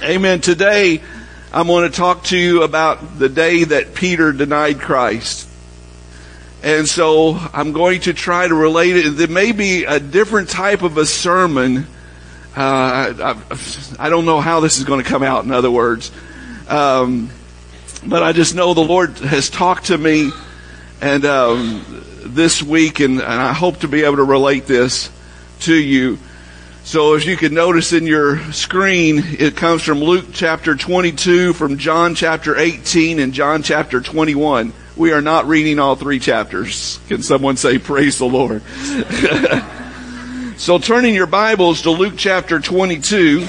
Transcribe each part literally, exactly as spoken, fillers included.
Amen. Today, I'm going to talk to you about the day that Peter denied Christ. And so I'm going to try to relate it. There may be a different type of a sermon. Uh, I, I don't know how this is going to come out, in other words. Um, but I just know the Lord has talked to me and um, this week, and, and I hope to be able to relate this to you. So as you can notice in your screen, it comes from Luke chapter twenty-two, from John chapter eighteen, and John chapter twenty-one. We are not reading all three chapters. Can someone say praise the Lord? So turning your Bibles to Luke chapter twenty-two,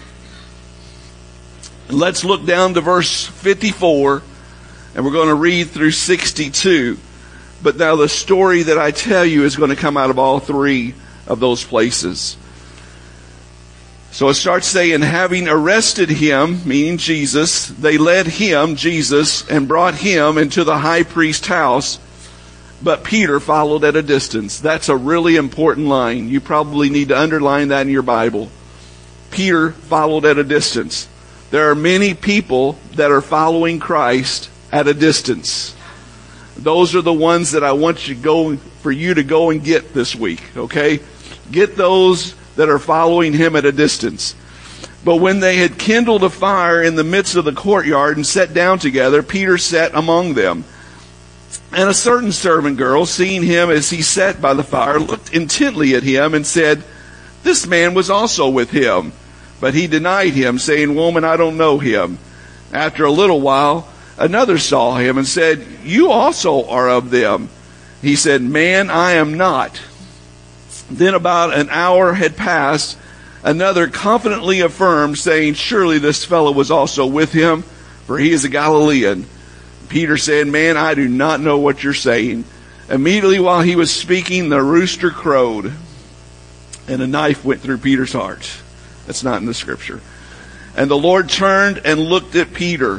let's look down to verse fifty-four, and we're going to read through sixty-two. But now the story that I tell you is going to come out of all three of those places. So it starts saying, having arrested him, meaning Jesus, they led him, Jesus, and brought him into the high priest's house. But Peter followed at a distance. That's a really important line. You probably need to underline that in your Bible. Peter followed at a distance. There are many people that are following Christ at a distance. Those are the ones that I want you to go, for you to go and get this week, okay? Get those that are following him at a distance. But when they had kindled a fire in the midst of the courtyard and sat down together, Peter sat among them. And a certain servant girl, seeing him as he sat by the fire, looked intently at him and said, "This man was also with him." But he denied him, saying, "Woman, I don't know him." After a little while, another saw him and said, "You also are of them." He said, "Man, I am not." Then about an hour had passed. Another confidently affirmed, saying, "Surely this fellow was also with him, for he is a Galilean." Peter said, "Man, I do not know what you're saying." Immediately while he was speaking, the rooster crowed, and a knife went through Peter's heart. That's not in the scripture. And the Lord turned and looked at Peter.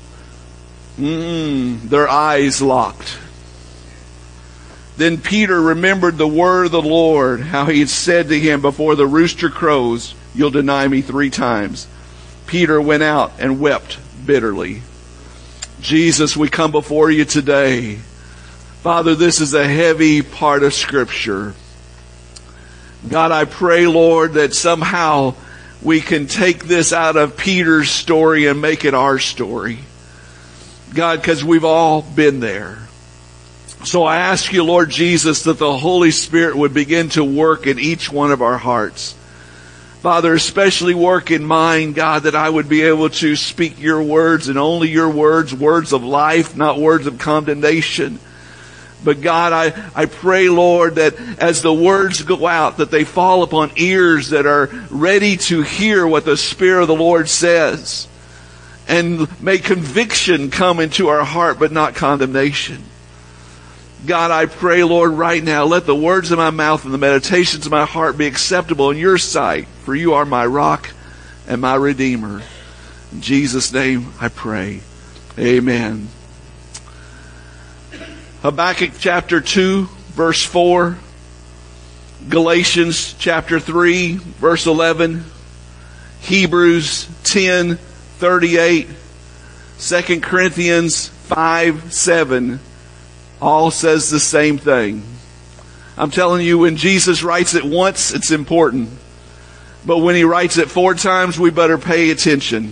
Mm, their eyes locked. Then Peter remembered the word of the Lord, how he had said to him, "Before the rooster crows, you'll deny me three times." Peter went out and wept bitterly. Jesus, we come before you today. Father, this is a heavy part of Scripture. God, I pray, Lord, that somehow we can take this out of Peter's story and make it our story. God, because we've all been there. So I ask you, Lord Jesus, that the Holy Spirit would begin to work in each one of our hearts. Father, especially work in mine, God, that I would be able to speak your words and only your words, words of life, not words of condemnation. But God, I, I pray, Lord, that as the words go out, that they fall upon ears that are ready to hear what the Spirit of the Lord says. And may conviction come into our heart, but not condemnation. God, I pray, Lord, right now, let the words of my mouth and the meditations of my heart be acceptable in your sight, for you are my rock and my redeemer. In Jesus' name I pray. Amen. Habakkuk chapter two, verse four. Galatians chapter three, verse eleven. Hebrews ten, thirty-eight. Second Corinthians five, seven. All says the same thing. I'm telling you, when Jesus writes it once, it's important. But when he writes it four times, we better pay attention.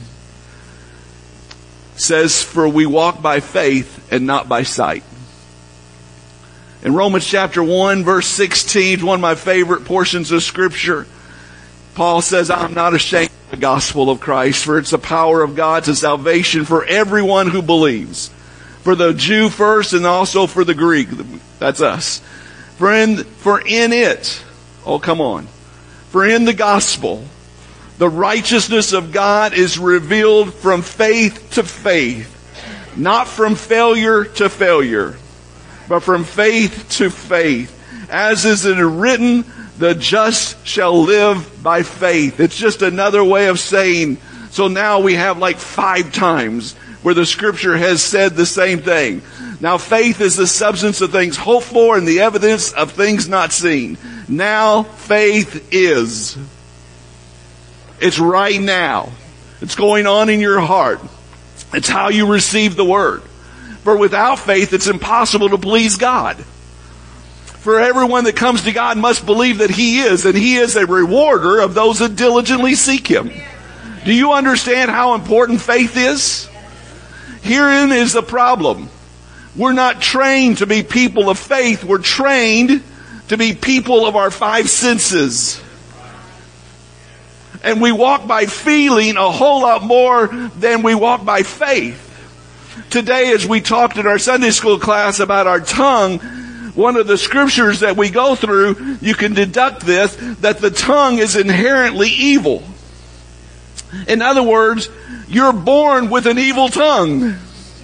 It says, "For we walk by faith and not by sight." In Romans chapter one, verse sixteen, one of my favorite portions of Scripture, Paul says, "I'm not ashamed of the gospel of Christ, for it's the power of God to salvation for everyone who believes. For the Jew first and also for the Greek." That's us. For in, for in it, oh come on. For in the gospel, the righteousness of God is revealed from faith to faith. Not from failure to failure, but from faith to faith. As is it written, the just shall live by faith. It's just another way of saying, so now we have like five times where the Scripture has said the same thing. Now faith is the substance of things hoped for and the evidence of things not seen. Now faith is. It's right now. It's going on in your heart. It's how you receive the word. For without faith, it's impossible to please God. For everyone that comes to God must believe that He is, and He is a rewarder of those that diligently seek Him. Do you understand how important faith is? Herein is the problem. We're not trained to be people of faith. We're trained to be people of our five senses. And we walk by feeling a whole lot more than we walk by faith. Today, as we talked in our Sunday school class about our tongue, one of the scriptures that we go through, you can deduct this, that the tongue is inherently evil. In other words, you're born with an evil tongue.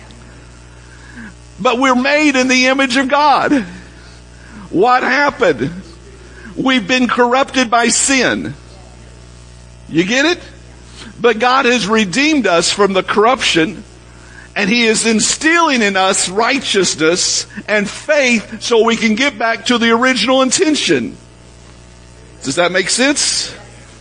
But we're made in the image of God. What happened? We've been corrupted by sin. You get it? But God has redeemed us from the corruption, and He is instilling in us righteousness and faith so we can get back to the original intention. Does that make sense?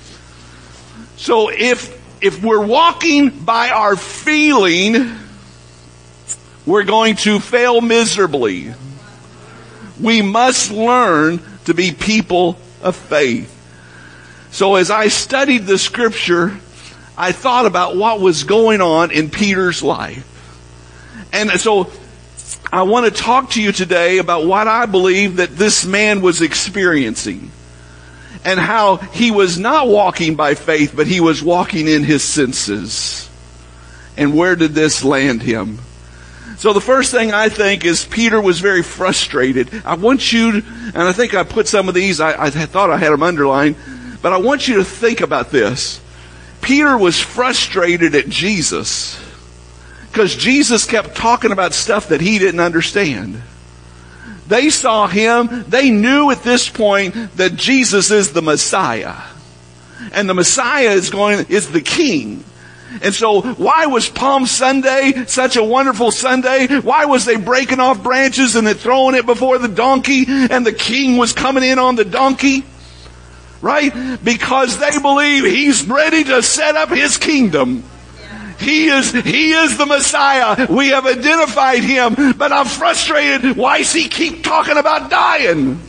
So if if we're walking by our feeling, we're going to fail miserably. We must learn to be people of faith. So as I studied the scripture, I thought about what was going on in Peter's life. And so I want to talk to you today about what I believe that this man was experiencing. And how he was not walking by faith, but he was walking in his senses. And where did this land him? So the first thing I think is Peter was very frustrated. I want you, to, and I think I put some of these, I, I thought I had them underlined, but I want you to think about this. Peter was frustrated at Jesus because Jesus kept talking about stuff that he didn't understand. They saw Him, they knew at this point that Jesus is the Messiah. And the Messiah is going, is the King. And so why was Palm Sunday such a wonderful Sunday? Why was they breaking off branches and then throwing it before the donkey and the King was coming in on the donkey? Right? Because they believe He's ready to set up His kingdom. He is, He is the Messiah. We have identified Him, but I'm frustrated. Why does He keep talking about dying?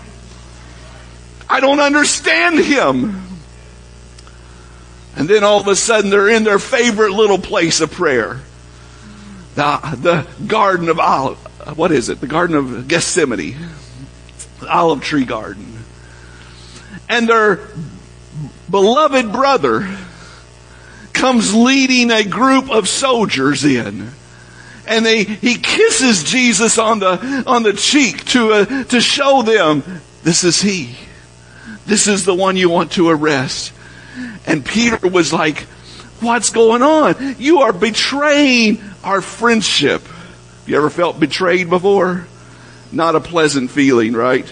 I don't understand Him. And then all of a sudden they're in their favorite little place of prayer. The, the Garden of Olive, what is it? The Garden of Gethsemane. The olive tree garden. And their beloved brother comes leading a group of soldiers in. And they, he kisses Jesus on the, on the cheek to, uh, to show them, this is He. This is the one you want to arrest. And Peter was like, what's going on? You are betraying our friendship. You ever felt betrayed before? Not a pleasant feeling, right?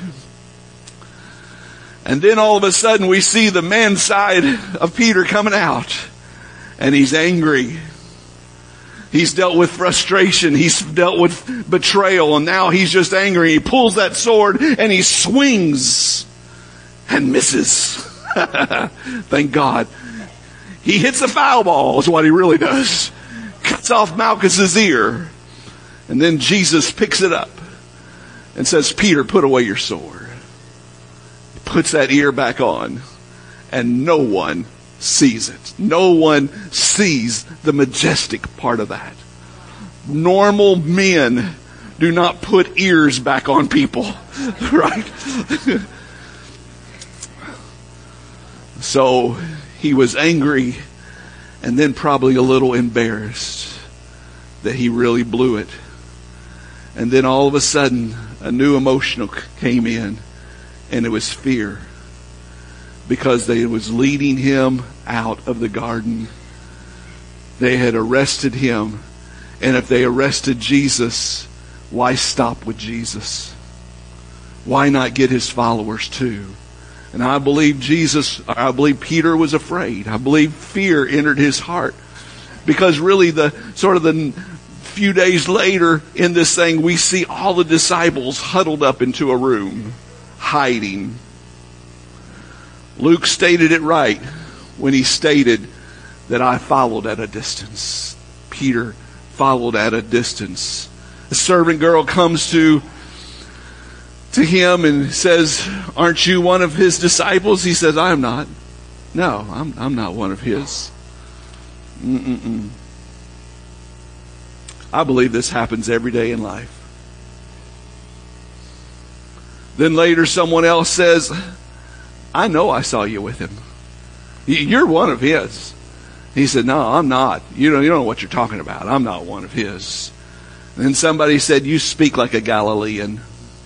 And then all of a sudden we see the man's side of Peter coming out. And he's angry. He's dealt with frustration. He's dealt with betrayal. And now he's just angry. He pulls that sword and he swings and misses. Thank God. He hits a foul ball is what he really does. Cuts off Malchus's ear. And then Jesus picks it up and says, Peter, put away your sword. He puts that ear back on. And no one sees it. No one sees the majestic part of that. Normal men do not put ears back on people. Right? So he was angry and then probably a little embarrassed that he really blew it. And then all of a sudden a new emotion came in, and it was fear. Because they was leading him out of the garden. They had arrested him. And if they arrested Jesus, why stop with Jesus? Why not get His followers too? And I believe Jesus, I believe Peter was afraid. I believe fear entered his heart. Because really the sort of the few days later in this thing, we see all the disciples huddled up into a room, hiding. Luke stated it right when he stated that I followed at a distance. Peter followed at a distance. The servant girl comes to to him and says, aren't you one of his disciples? He says, I am not. No, I'm, I'm not one of his. Mm-mm-mm. I believe this happens every day in life. Then later someone else says, I know I saw you with him. You're one of his. He said, no, I'm not. You don't, you don't know what you're talking about. I'm not one of his. And then somebody said, you speak like a Galilean.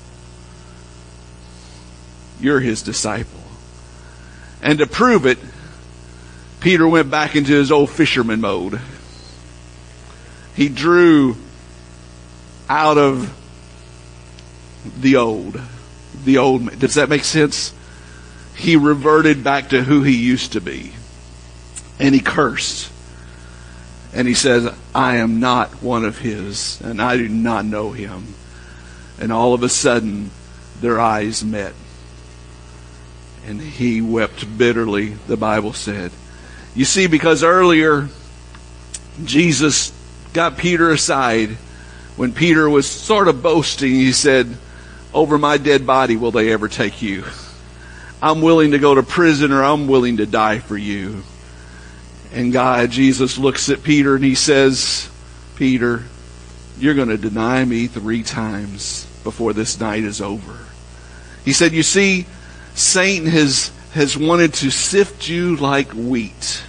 You're his disciple. And to prove it, Peter went back into his old fisherman mode. He drew out of the old. The old. Does that make sense? He reverted back to who he used to be. And he cursed. And he says, I am not one of his. And I do not know him. And all of a sudden, their eyes met. And he wept bitterly, the Bible said. You see, because earlier, Jesus got Peter aside. When Peter was sort of boasting, he said, over my dead body will they ever take you? I'm willing to go to prison, or I'm willing to die for you. And God, Jesus looks at Peter and he says, Peter, you're going to deny me three times before this night is over. He said, you see, Satan has, has wanted to sift you like wheat.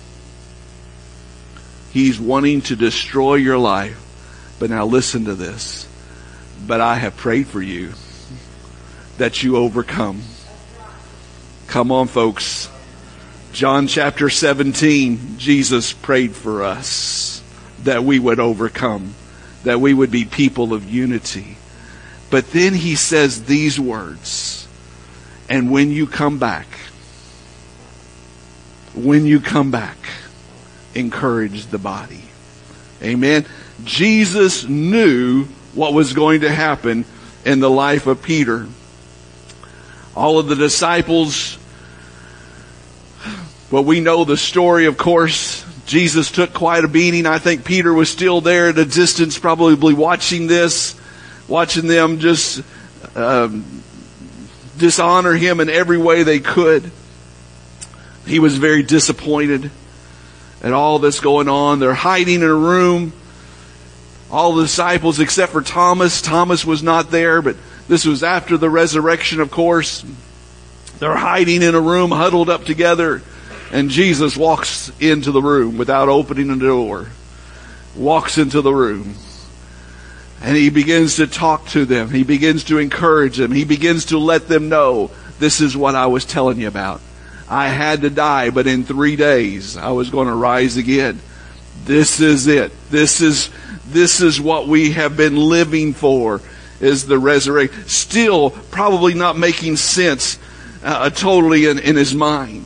He's wanting to destroy your life. But now listen to this. But I have prayed for you that you overcome. Come on, folks. John chapter seventeen, Jesus prayed for us that we would overcome, that we would be people of unity. But then he says these words, and when you come back, when you come back, encourage the body. Amen. Jesus knew what was going to happen in the life of Peter. All of the disciples, well, we know the story, of course. Jesus took quite a beating. I think Peter was still there at a distance, probably watching this, watching them just um, dishonor him in every way they could. He was very disappointed at all this going on. They're hiding in a room. All the disciples except for Thomas. Thomas was not there, but this was after the resurrection, of course. They're hiding in a room, huddled up together. And Jesus walks into the room without opening the door. Walks into the room. And he begins to talk to them. He begins to encourage them. He begins to let them know, this is what I was telling you about. I had to die, but in three days I was going to rise again. This is it. This is, this is what we have been living for, is the resurrection. Still probably not making sense uh, totally in, in his mind.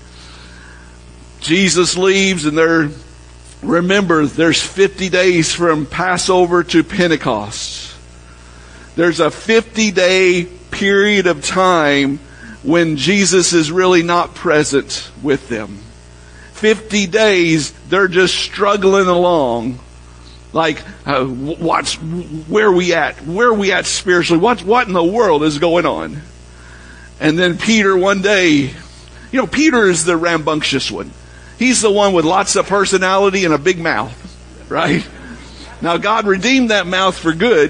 Jesus leaves, and there, remember, there's fifty days from Passover to Pentecost. There's a fifty day period of time when Jesus is really not present with them. fifty days, they're just struggling along. Like, uh, what's, where are we at? Where are we at spiritually? What, what in the world is going on? And then Peter one day, you know, Peter is the rambunctious one. He's the one with lots of personality and a big mouth, right? Now God redeemed that mouth for good,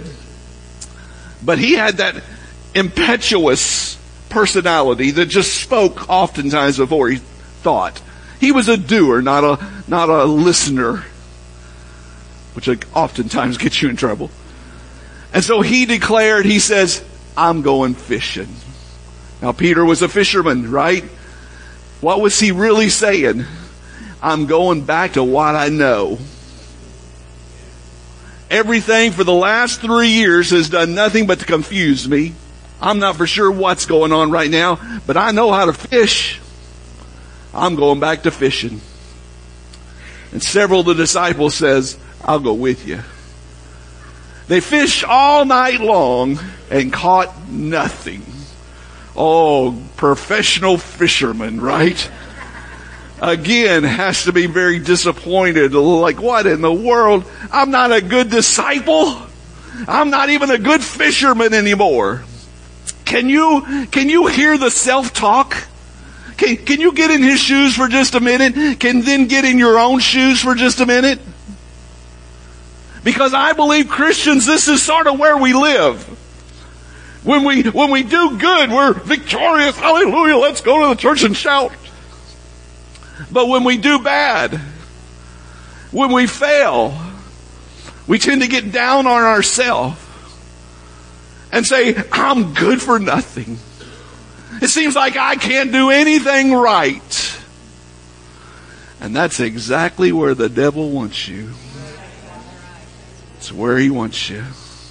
but he had that impetuous personality that just spoke oftentimes before he thought. He was a doer, not a, not a listener, which oftentimes gets you in trouble. And so he declared, he says, I'm going fishing. Now Peter was a fisherman, right? What was he really saying? I'm going back to what I know. Everything for the last three years has done nothing but to confuse me. I'm not for sure what's going on right now, but I know how to fish. I'm going back to fishing. And several of the disciples says, I'll go with you. They fished all night long and caught nothing. Oh, professional fishermen, right? again has to be very disappointed. Like, what in the world? I'm not a good disciple. I'm not even a good fisherman anymore. Can you, can you hear the self-talk? Can, can you get in his shoes for just a minute? Can then get in your own shoes for just a minute? Because I believe Christians, this is sort of where we live. When we, when we do good, we're victorious. Hallelujah. Let's go to the church and shout. But when we do bad, when we fail, we tend to get down on ourselves and say, I'm good for nothing. It seems like I can't do anything right. And that's exactly where the devil wants you. It's where he wants you.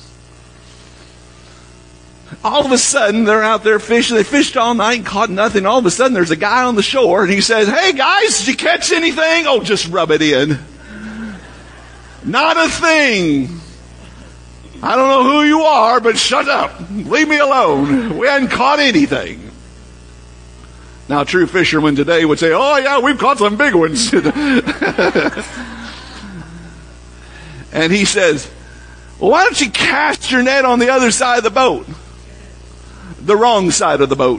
All of a sudden, they're out there fishing. They fished all night and caught nothing. All of a sudden, there's a guy on the shore, and he says, hey, guys, did you catch anything? Oh, just rub it in. Not a thing. I don't know who you are, but shut up. Leave me alone. We hadn't caught anything. Now, a true fisherman today would say, oh, yeah, we've caught some big ones. And he says, well, why don't you cast your net on the other side of the boat? The wrong side of the boat.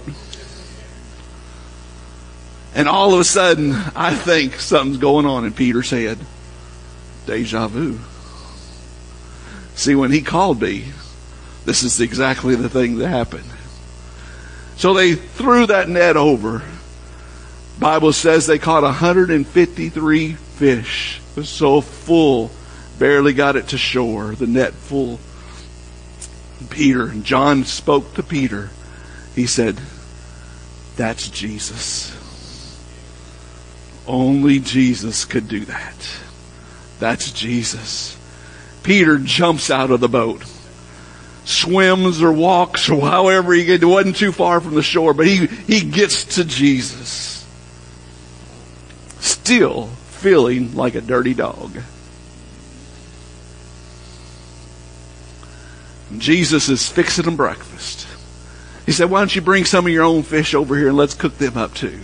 And all of a sudden, I think something's going on in Peter's head. Deja vu. See, when he called me, this is exactly the thing that happened. So they threw that net over. Bible says they caught one hundred fifty-three fish. It was so full, barely got it to shore, the net full. Peter, and John spoke to Peter. He said, that's Jesus. Only Jesus could do that. That's Jesus. Peter jumps out of the boat, swims or walks or however he gets. It wasn't too far from the shore, but he, he gets to Jesus. Still feeling like a dirty dog. Jesus is fixing them breakfast. He said, why don't you bring some of your own fish over here and let's cook them up too.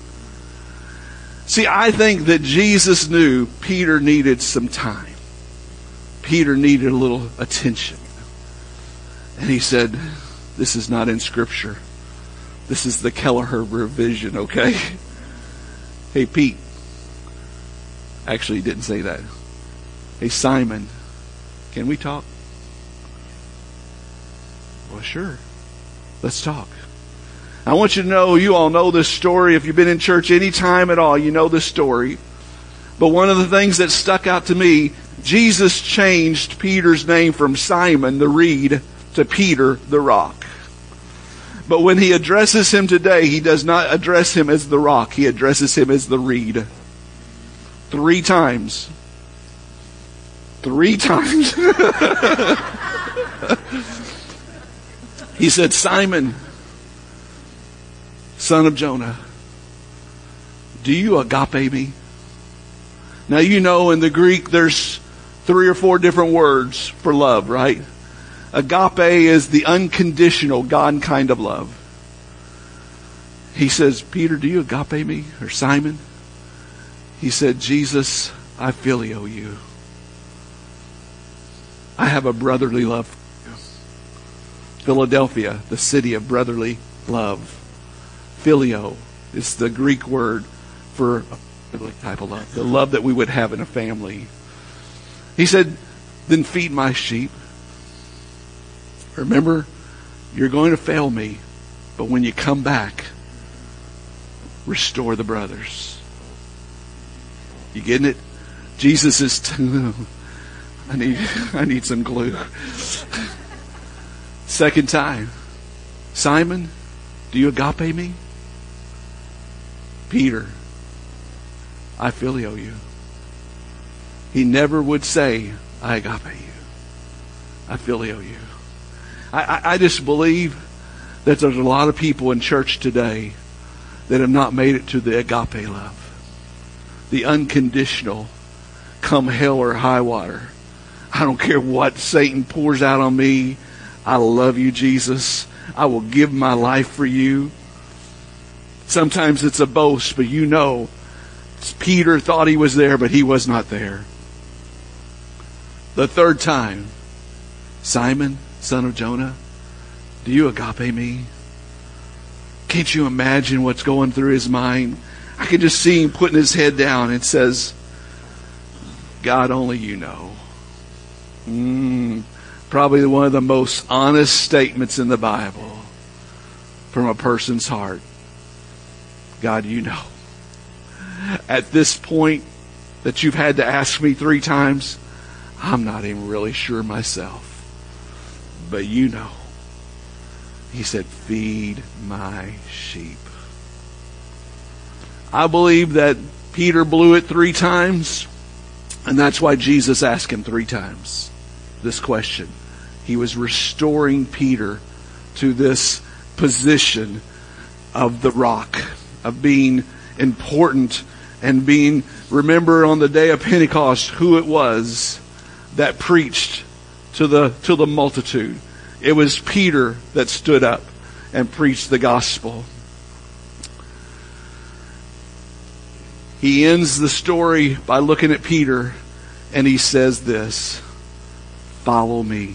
See, I think that Jesus knew Peter needed some time. Peter needed a little attention. And he said, this is not in Scripture. This is the Kelleher revision, okay? Hey, Pete. Actually, he didn't say that. Hey, Simon, can we talk? Well, sure. Let's talk. I want you to know, you all know this story. If you've been in church any time at all, you know this story. But one of the things that stuck out to me, Jesus changed Peter's name from Simon the reed to Peter the rock. But when he addresses him today, he does not address him as the rock. He addresses him as the reed. Three times. Three times. He said, Simon, son of Jonah, do you agape me? Now, you know, in the Greek, there's three or four different words for love, right? Agape is the unconditional God kind of love. He says, Peter, do you agape me? Or Simon? He said, Jesus, I phileo you. I have a brotherly love for you. Philadelphia, the city of brotherly love. Phileo is the Greek word for a brotherly type of love. The love that we would have in a family. He said, then feed my sheep. Remember, you're going to fail me, but when you come back, restore the brothers. You getting it? Jesus is t- I need I need some glue. Second time. Simon, do you agape me? Peter, I phileo you. He never would say, I agape you. I phileo you. I, I, I just believe that there's a lot of people in church today that have not made it to the agape love. The unconditional, come hell or high water. I don't care what Satan pours out on me. I love you, Jesus. I will give my life for you. Sometimes it's a boast, but you know Peter thought he was there, but he was not there. The third time, Simon, son of Jonah, do you agape me? Can't you imagine what's going through his mind? I can just see him putting his head down and says, God, only you know. Mm, probably one of the most honest statements in the Bible from a person's heart. God, you know. At this point that you've had to ask me three times, I'm not even really sure myself. But you know. He said, feed my sheep. I believe that Peter blew it three times, and that's why Jesus asked him three times this question. He was restoring Peter to this position of the rock, of being important and being, remember on the day of Pentecost who it was that preached to the to the multitude. It was Peter that stood up and preached the gospel. He ends the story by looking at Peter and he says this, follow me.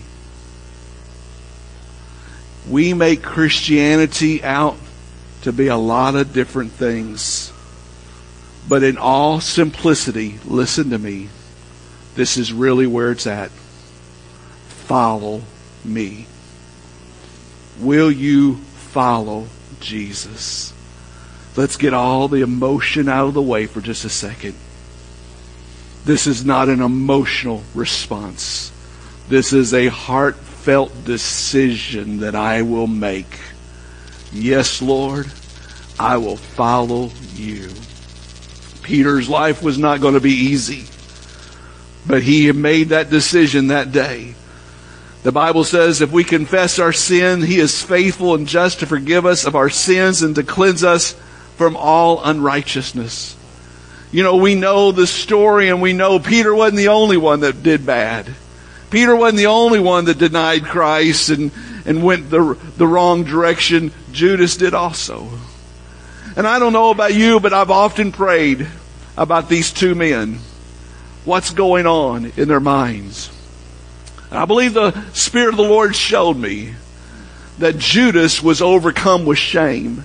We make Christianity out to be a lot of different things. But in all simplicity, listen to me. This is really where it's at. Follow me. Will you follow Jesus? Let's get all the emotion out of the way for just a second. This is not an emotional response. This is a heartfelt decision that I will make. Yes, Lord, I will follow you. Peter's life was not going to be easy, but he made that decision that day. The Bible says if we confess our sin, he is faithful and just to forgive us of our sins and to cleanse us from all unrighteousness. You know, we know the story and we know Peter wasn't the only one that did bad. Peter wasn't the only one that denied Christ and, and went the, the wrong direction. Judas did also. And I don't know about you, but I've often prayed about these two men. What's going on in their minds? And I believe the Spirit of the Lord showed me that Judas was overcome with shame.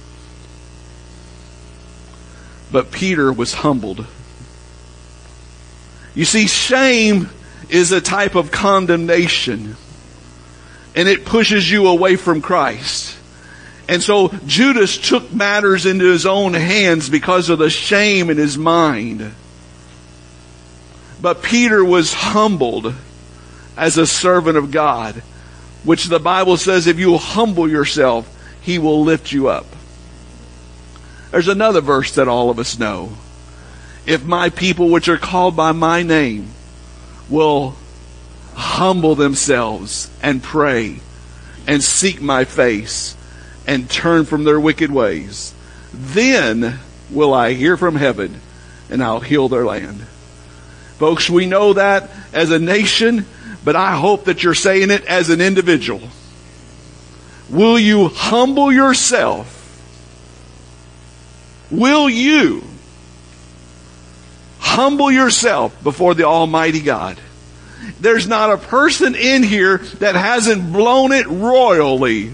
But Peter was humbled. You see, shame is a type of condemnation. And it pushes you away from Christ. And so Judas took matters into his own hands because of the shame in his mind. But Peter was humbled as a servant of God, which the Bible says if you humble yourself, he will lift you up. There's another verse that all of us know. If my people which are called by my name will humble themselves and pray and seek my face and turn from their wicked ways, then will I hear from heaven and I'll heal their land. Folks, we know that as a nation, but I hope that you're saying it as an individual. Will you humble yourself? Will you humble yourself before the Almighty God? There's not a person in here that hasn't blown it royally.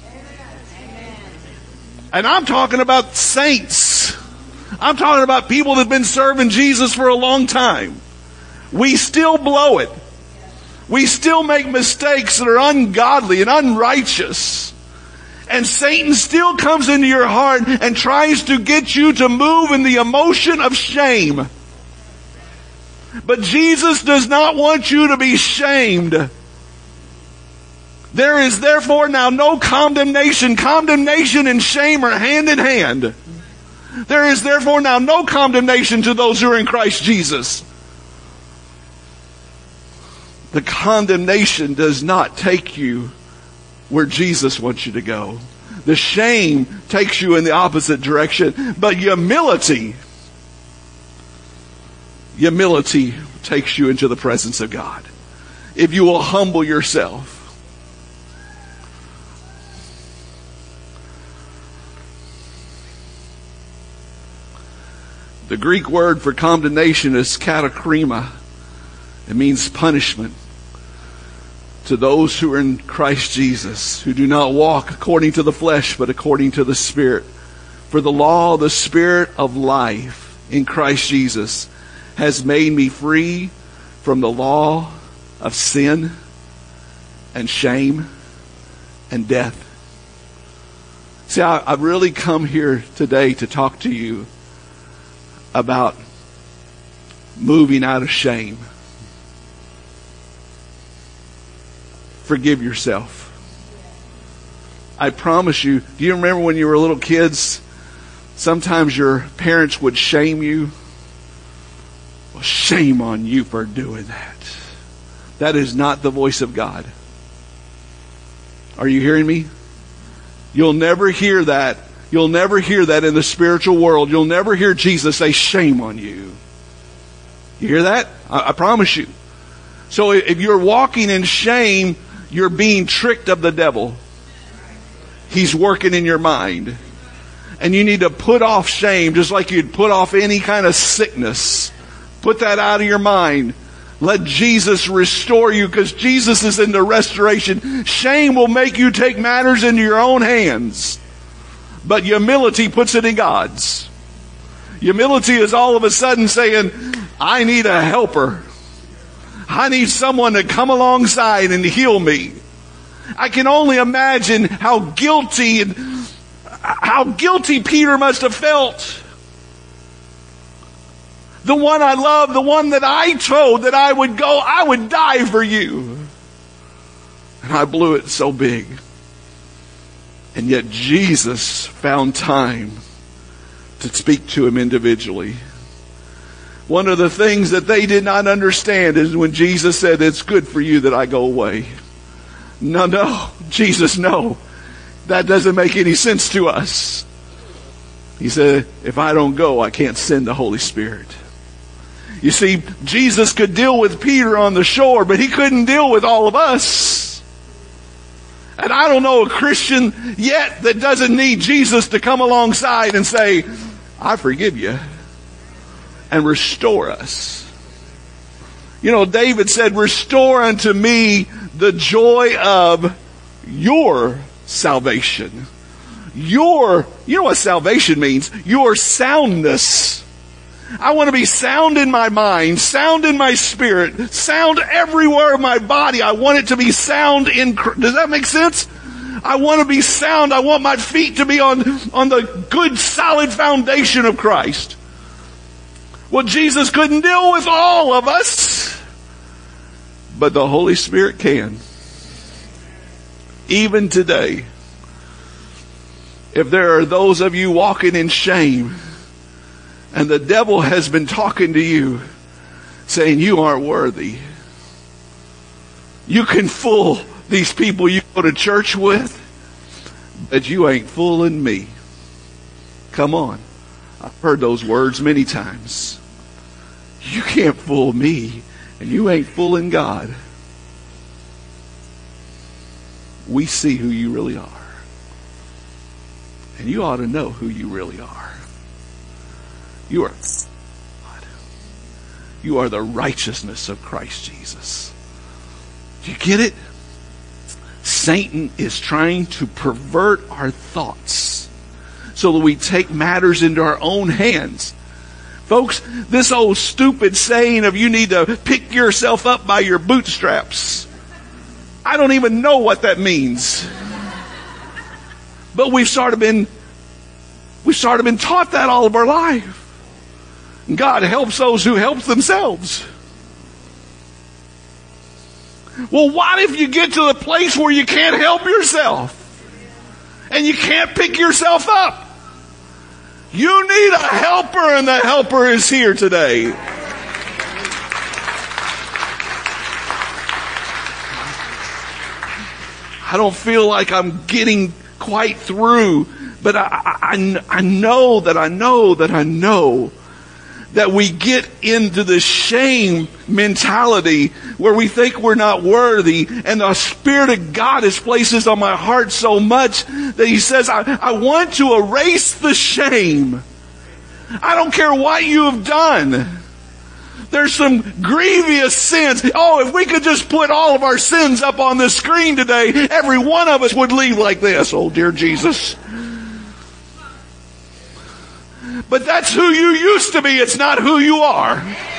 And I'm talking about saints. I'm talking about people that have been serving Jesus for a long time. We still blow it. We still make mistakes that are ungodly and unrighteous. And Satan still comes into your heart and tries to get you to move in the emotion of shame. But Jesus does not want you to be shamed. There is therefore now no condemnation. Condemnation and shame are hand in hand. There is therefore now no condemnation to those who are in Christ Jesus. The condemnation does not take you where Jesus wants you to go. The shame takes you in the opposite direction. But humility, humility takes you into the presence of God. If you will humble yourself. The Greek word for condemnation is katakrima. It means punishment to those who are in Christ Jesus, who do not walk according to the flesh, but according to the Spirit. For the law of the Spirit of life in Christ Jesus has made me free from the law of sin and shame and death. See, I, I've really come here today to talk to you about moving out of shame. Forgive yourself. I promise you, do you remember when you were little kids, sometimes your parents would shame you? Well, shame on you for doing that. That is not the voice of God. Are you hearing me? You'll never hear that. You'll never hear that in the spiritual world. You'll never hear Jesus say, shame on you. You hear that? I, I promise you. So if you're walking in shame, you're being tricked of the devil. He's working in your mind. And you need to put off shame just like you'd put off any kind of sickness. Put that out of your mind. Let Jesus restore you, because Jesus is into restoration. Shame will make you take matters into your own hands. But humility puts it in God's. Humility is all of a sudden saying, I need a helper. I need someone to come alongside and heal me. I can only imagine how guilty and how guilty Peter must have felt. The one I love, the one that I told that I would go, I would die for you. And I blew it so big. And yet Jesus found time to speak to him individually. One of the things that they did not understand is when Jesus said, it's good for you that I go away. No, no, Jesus, no. That doesn't make any sense to us. He said, if I don't go, I can't send the Holy Spirit. You see, Jesus could deal with Peter on the shore, but he couldn't deal with all of us. And I don't know a Christian yet that doesn't need Jesus to come alongside and say, I forgive you, and restore us. You know, David said, restore unto me the joy of your salvation. Your, you know what salvation means? Your soundness. I want to be sound in my mind, sound in my spirit, sound everywhere in my body. I want it to be sound in, does that make sense? I want to be sound. I want my feet to be on, on the good solid foundation of Christ. Well, Jesus couldn't deal with all of us, but the Holy Spirit can. Even today, if there are those of you walking in shame, and the devil has been talking to you, saying you aren't worthy. You can fool these people you go to church with, but you ain't fooling me. Come on. I've heard those words many times. You can't fool me, and you ain't fooling God. We see who you really are. And you ought to know who you really are. You are God. You are the righteousness of Christ Jesus. Do you get it? Satan is trying to pervert our thoughts so that we take matters into our own hands. Folks, this old stupid saying of you need to pick yourself up by your bootstraps, I don't even know what that means. But we've sort of been, we've sort of been taught that all of our life. God helps those who help themselves. Well, what if you get to the place where you can't help yourself and you can't pick yourself up? You need a helper, and the helper is here today. I don't feel like I'm getting quite through, but I, I, I know that I know that I know that we get into the shame mentality where we think we're not worthy, and the Spirit of God has placed this on my heart so much that He says, I, I want to erase the shame. I don't care what you have done. There's some grievous sins. Oh, if we could just put all of our sins up on this screen today, every one of us would leave like this. Oh, dear Jesus. But that's who you used to be. It's not who you are.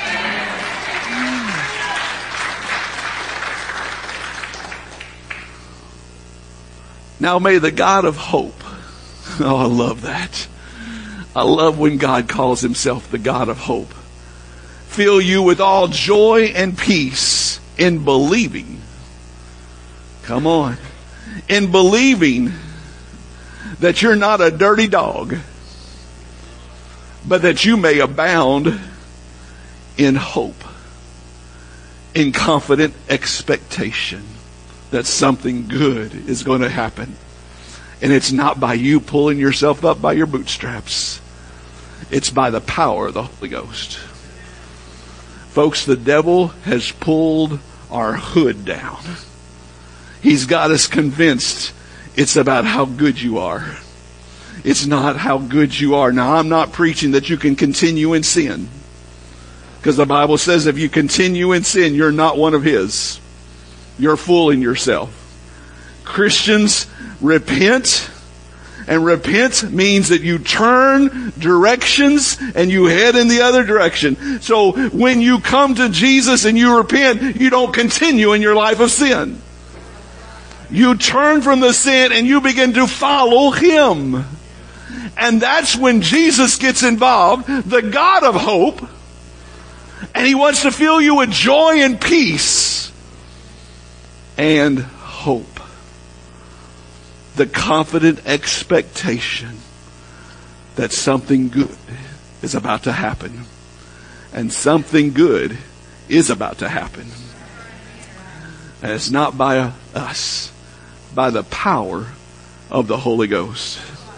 Now may the God of hope. Oh, I love that. I love when God calls himself the God of hope. Fill you with all joy and peace in believing. Come on. In believing that you're not a dirty dog, but that you may abound in hope, in confident expectation that something good is going to happen. And it's not by you pulling yourself up by your bootstraps. It's by the power of the Holy Ghost. Folks, the devil has pulled our hood down. He's got us convinced it's about how good you are. It's not how good you are. Now, I'm not preaching that you can continue in sin, because the Bible says if you continue in sin, you're not one of his. You're fooling yourself. Christians, repent. And repent means that you turn directions and you head in the other direction. So when you come to Jesus and you repent, you don't continue in your life of sin. You turn from the sin and you begin to follow him. And that's when Jesus gets involved, the God of hope. And he wants to fill you with joy and peace and hope. The confident expectation that something good is about to happen. And something good is about to happen. And it's not by us, by the power of the Holy Ghost.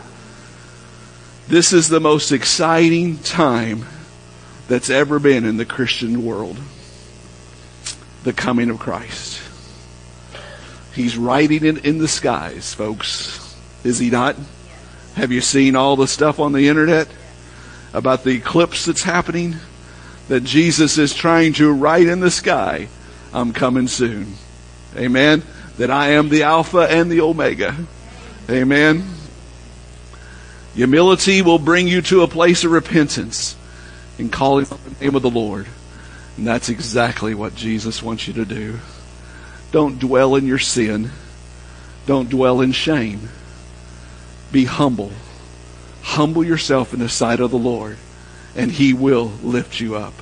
This is the most exciting time that's ever been in the Christian world. The coming of Christ. He's writing it in the skies, folks. Is he not? Have you seen all the stuff on the internet about the eclipse that's happening? That Jesus is trying to write in the sky, I'm coming soon. Amen. That I am the Alpha and the Omega. Amen. Humility will bring you to a place of repentance in calling on the name of the Lord. And that's exactly what Jesus wants you to do. Don't dwell in your sin. Don't dwell in shame. Be humble. Humble yourself in the sight of the Lord, and he will lift you up.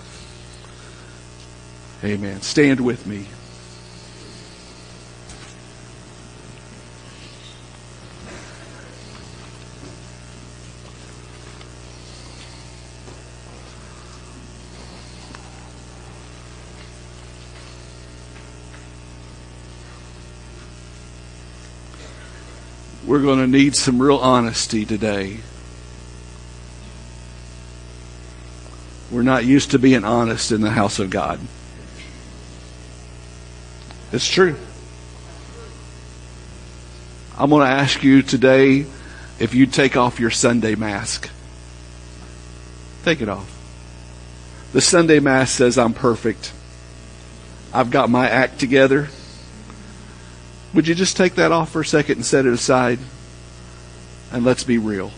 Amen. Stand with me. We're going to need some real honesty today. We're not used to being honest in the house of God. It's true. I'm going to ask you today if you take off your Sunday mask. Take it off. The Sunday mask says I'm perfect. I've got my act together. Would you just take that off for a second and set it aside? And let's be real.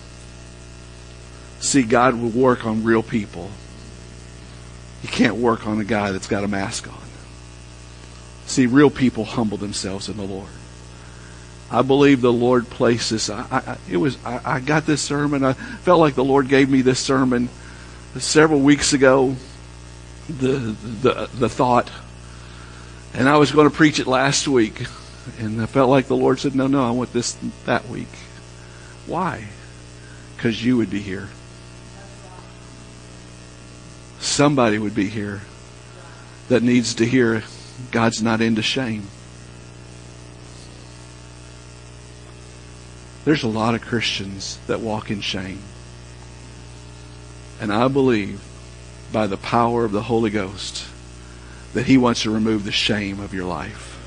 See, God will work on real people. He can't work on a guy that's got a mask on. See, real people humble themselves in the Lord. I believe the Lord places. I, I, it was. I, I got this sermon. I felt like the Lord gave me this sermon several weeks ago. The the the thought, and I was going to preach it last week, and I felt like the Lord said, "No, no, I want this that week." Why? Because you would be here. Somebody would be here that needs to hear God's not into shame. There's a lot of Christians that walk in shame. And I believe by the power of the Holy Ghost that He wants to remove the shame of your life.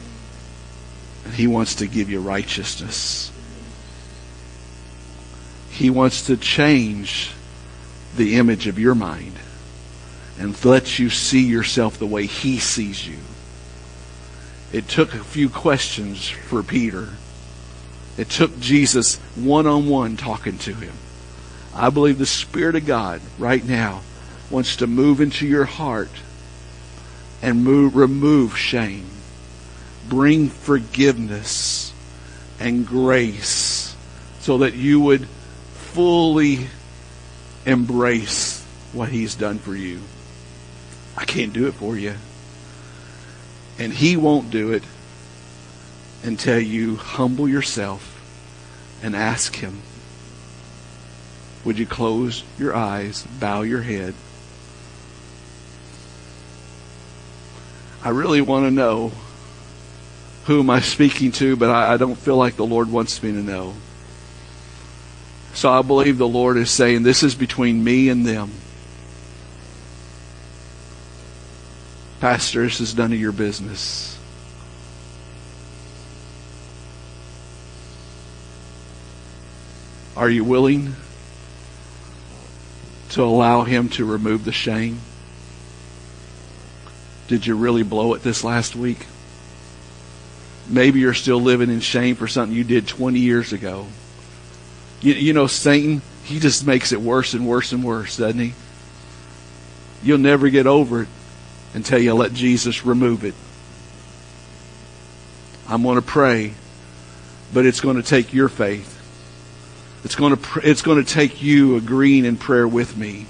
And He wants to give you righteousness. He wants to change the image of your mind and let you see yourself the way He sees you. It took a few questions for Peter. It took Jesus one-on-one talking to him. I believe the Spirit of God right now wants to move into your heart and move, remove shame. Bring forgiveness and grace so that you would fully embrace what He's done for you. I can't do it for you. And He won't do it until you humble yourself and ask Him. Would you close your eyes, bow your head? I really want to know who am I speaking to, but I, I don't feel like the Lord wants me to know. So I believe the Lord is saying, this is between me and them. Pastor, this is none of your business. Are you willing to allow Him to remove the shame? Did you really blow it this last week? Maybe you're still living in shame for something you did twenty years ago. You, you know, Satan, he just makes it worse and worse and worse, doesn't he? You'll never get over it until you let Jesus remove it. I'm going to pray, but it's going to take your faith. It's going to, it's going to take you agreeing in prayer with me.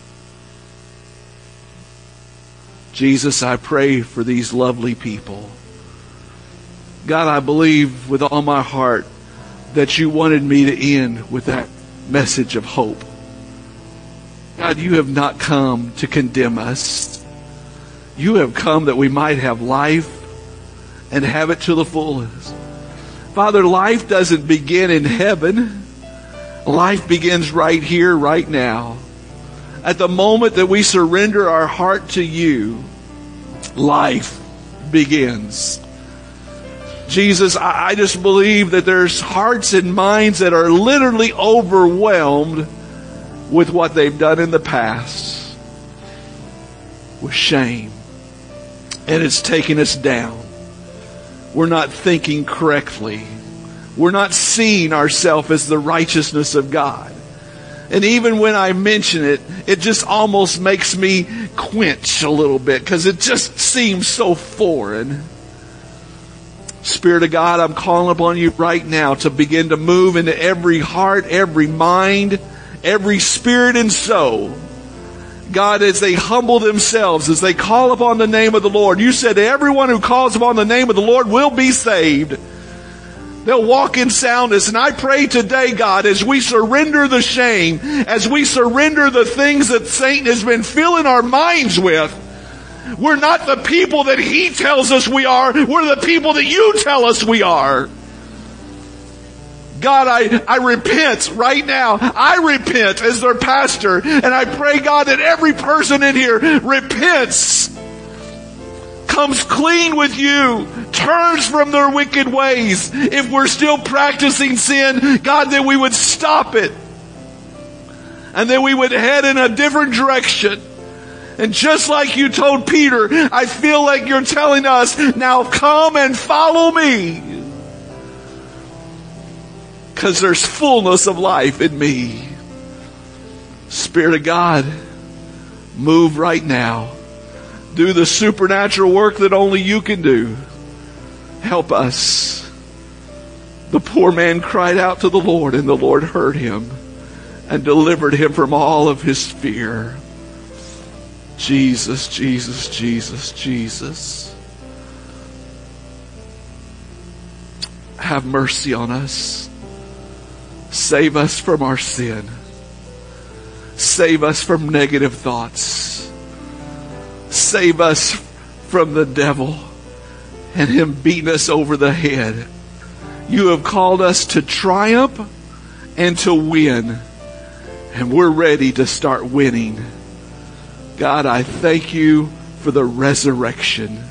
Jesus, I pray for these lovely people. God, I believe with all my heart that you wanted me to end with that message of hope. God, you have not come to condemn us. You have come that we might have life and have it to the fullest. Father, life doesn't begin in heaven. Life begins right here, right now. At the moment that we surrender our heart to you, life begins. Jesus, I just believe that there's hearts and minds that are literally overwhelmed with what they've done in the past, with shame. And it's taking us down. We're not thinking correctly. We're not seeing ourselves as the righteousness of God. And even when I mention it, it just almost makes me quench a little bit because it just seems so foreign. Spirit of God, I'm calling upon you right now to begin to move into every heart, every mind, every spirit and soul. God, as they humble themselves, as they call upon the name of the Lord, you said everyone who calls upon the name of the Lord will be saved. They'll walk in soundness. And I pray today, God, as we surrender the shame, as we surrender the things that Satan has been filling our minds with, we're not the people that he tells us we are. We're the people that you tell us we are. God, I, I repent right now. I repent as their pastor. And I pray, God, that every person in here repents, comes clean with you, turns from their wicked ways. If we're still practicing sin, God, that we would stop it. And that we would head in a different direction. And just like you told Peter, I feel like you're telling us, now come and follow me. Because there's fullness of life in me. Spirit of God, move right now. Do the supernatural work that only you can do. Help us. The poor man cried out to the Lord, and the Lord heard him and delivered him from all of his fear. Jesus, Jesus, Jesus, Jesus. Have mercy on us. Save us from our sin. Save us from negative thoughts. Save us from the devil and him beating us over the head. You have called us to triumph and to win. And we're ready to start winning. God, I thank you for the resurrection.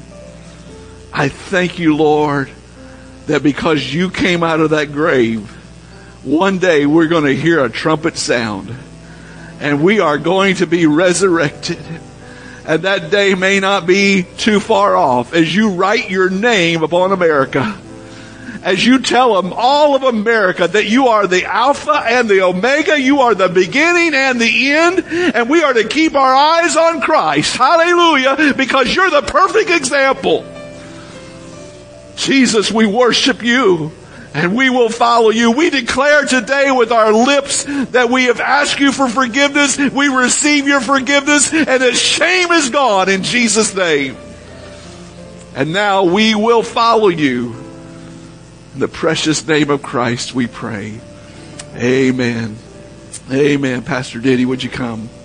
I thank you, Lord, that because you came out of that grave, one day we're going to hear a trumpet sound, and we are going to be resurrected. And that day may not be too far off as you write your name upon America. As you tell them, all of America, that you are the Alpha and the Omega, you are the beginning and the end, and we are to keep our eyes on Christ. Hallelujah, because you're the perfect example. Jesus, we worship you, and we will follow you. We declare today with our lips that we have asked you for forgiveness, we receive your forgiveness, and that shame is gone in Jesus' name. And now we will follow you. In the precious name of Christ we pray. Amen. Amen. Pastor Diddy, would you come?